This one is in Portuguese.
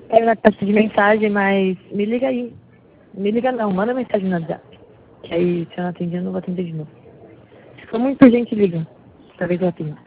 Caiu na caixa de mensagem, mas me liga aí. Me liga não, manda mensagem no WhatsApp. Que aí, se eu não atender, eu não vou atender de novo. Se for muito urgente, liga. Talvez eu atenda.